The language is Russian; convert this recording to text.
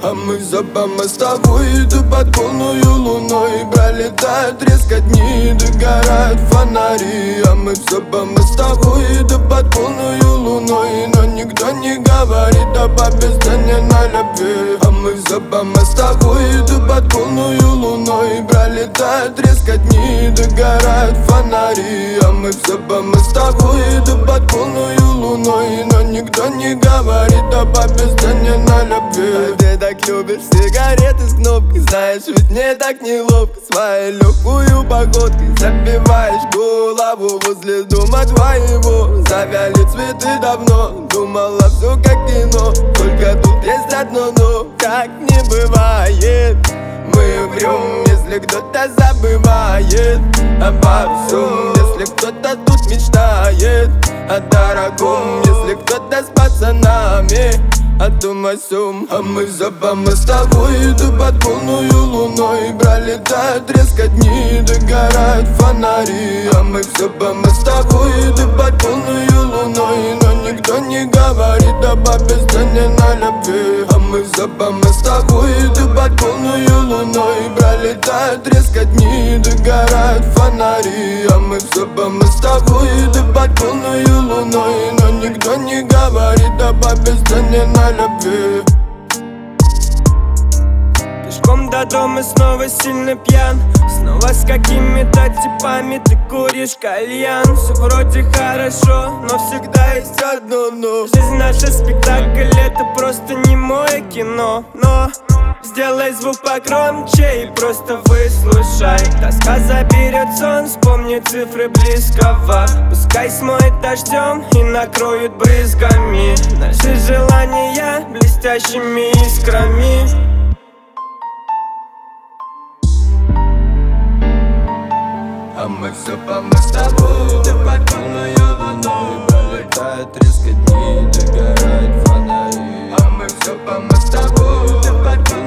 А мы с тобой идут под полную луной. Пролетают резко дни, догорают фонари. А мы с тобой идут под полную луной. Но никто не говорит об обесцененной любви. А мы с тобой идут под полную луной. Пролетают резко дни, догорают фонари. А мы с тобой идут под полную луной. Но никто не говорит об обесцененной любви. А ты так любишь сигареты с кнопкой. Знаешь, ведь мне так неловко. Своей легкую походкой забиваешь голову возле дома твоего. Завяли цветы давно, думала все как кино. Только тут есть одно но, как не бывает. Мы врем, если кто-то забывает обо всем. Если кто-то тут мечтает о дорогом. Если кто-то с пацанами о том о сём. А мы с тобой идут под полную луной. Пролетают резко дни, догорают фонари. А мы с тобой идут под полную луной. Но никто не говорит об обесцененной любви. А мы с тобой идут под полную луной. Пролетают резко дни, догорают фонари. А мы с тобой идут под полную луной. Но никто не говорит об обесцененной любви. Пешком до дома снова сильно пьян. Снова с какими-то типами ты куришь кальян. Все вроде хорошо, но всегда есть одно но. Жизнь наша спектакль, это просто не мое кино. Но сделай звук погромче и просто выслушай. Тоска заберет сон, вспомни цифры близкого. Пускай смоет дождем и накроет брызгами наши желания блестящими искрами. А мы с тобой идут под полную луной. Пролетают резко дни, догорают фонари. А мы с тобой идут под полную луной.